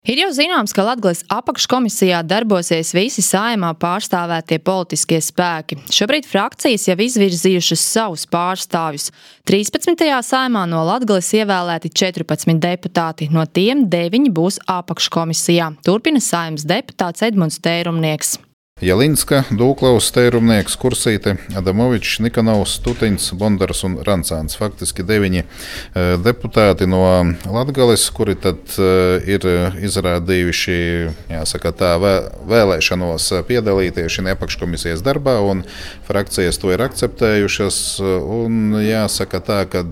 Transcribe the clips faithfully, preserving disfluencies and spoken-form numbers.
Ir jau zināms, ka Latgales apakškomisijā darbosies visi Saeimā pārstāvētie politiskie spēki. Šobrīd frakcijas jau izvirzījušas savus pārstāvjus. trīspadsmitajā Saeimā no Latgales ievēlēti četrpadsmit deputāti, no tiem deviņi būs apakškomisijā. Turpina Saeimas deputāts Edmunds Tērumnieks. Jalinska, Dūklaus, Tērumnieks, Kursīte, Adamovičs, Nikanovs, Tutiņs, Bondars un Rancāns. Faktiski deviņi deputāti no Latgales, kuri tad ir izrādījuši, jāsaka tā, vēlēšanos piedalīties šajā apakškomisijas darbā, un frakcijas to ir akceptējušas. Un jāsaka tā, ka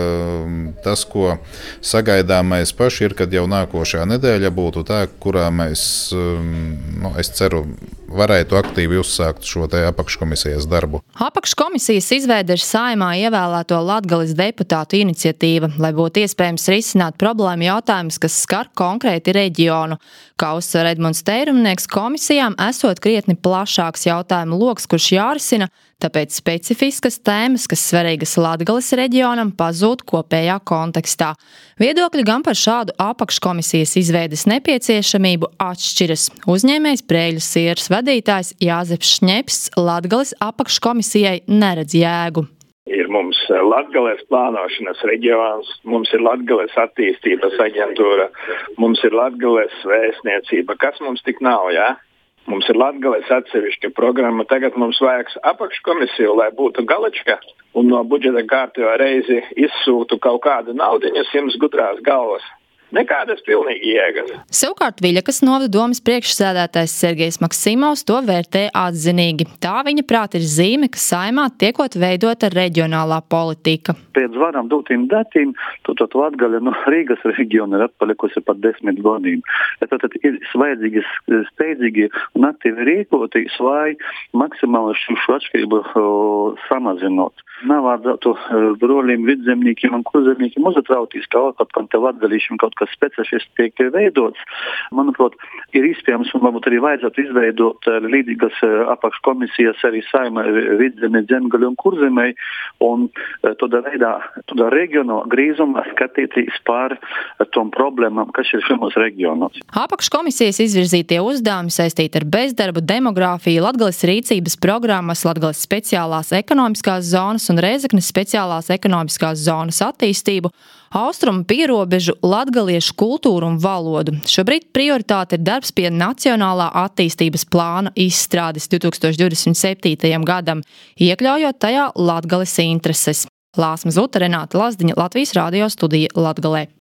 tas, ko sagaidām mēs paši, ir, kad jau nākošā nedēļa būtu tā, kurā mēs, nu, es ceru, varētu aktīvi uzsākt šo te apakškomisijas darbu. Apakškomisijas izveide ir Saeimā ievēlēto Latgales deputātu iniciatīva, lai būtu iespējams risināt problēmu jautājumus, kas skar konkrēti reģionu. Kā uzsver Edmunds Tērumnieks, komisijām esot krietni plašāks jautājumu loks, kurš jārisina, tāpēc specifiskas tēmas, kas svarīgas Latgales reģionam, pazūd kopējā kontekstā. Viedokļi gan par šādu apakškomisijas izveides nepieciešamību atšķiras. Uzņēmējs Brēļu sieras vadītājs Jāzeps Šņepsts Latgales apakškomisijai neredz jēgu. Ir mums Latgales plānošanas reģions, mums ir Latgales attīstības aģentūra, mums ir Latgales vēstniecība. Kas mums tik nav, jā? Mums ir Latgales atsevišķa programma, tagad mums vajag apakškomisiju, lai būtu galačka, un no budžeta kārtībā reizi izsūtu kaut kādu naudiņu simts gudrās galvas. Nekādas pilnīgi jēgas. Savukārt Viļakas novada domes priekšsēdētājs Sergejs Maksimovs to vērtē atzinīgi. Tā viņa prāt ir zīme, ka Saeimā tiekot veidota reģionālā politika. Pēc varam dotiem datiem, tad Latgale no Rīgas reģiona ir atpalikusi pat desmit gadiem. Tātad ir vajadzīgi steidzīgi un aktīvi rīkoties, lai maksimāli šo atšķirību samazinot. Nav vajadzētu broļiem, vidzemniekiem un kurzemniekiem uzatrauties, ka kaut kam te latgalīšiem kaut kas specifiski tiek veidots. Manuprāt, ir iespējams un varbūt arī vajadzētu izveidot līdzīgas apakškomisijas arī Saeimā vidzemē, Zemgale un Kurzemē, un tādā veidā, tādā reģionālā grīzumā skatīties pār tom problēmām, kas ir šajos reģionos. Apakškomisijas izvirzītie uzdevumi saistīti ar bezdarbu, demogrāfiju, Latgales rīcības programmas, Latgales speciālās ekonomiskās zonas un Rēzeknes speciālās ekonomiskās zonas attīstību, austrumu pierobežu, latgaliešu kultūru un valodu. Šobrīd prioritāte ir darbs pie Nacionālā attīstības plāna izstrādes divtūkstoš divdesmit septītajam gadam, iekļaujot tajā Latgales intereses. Lāsma Zuta, Renāta Lazdiņa, Latvijas radio studija Latgalē.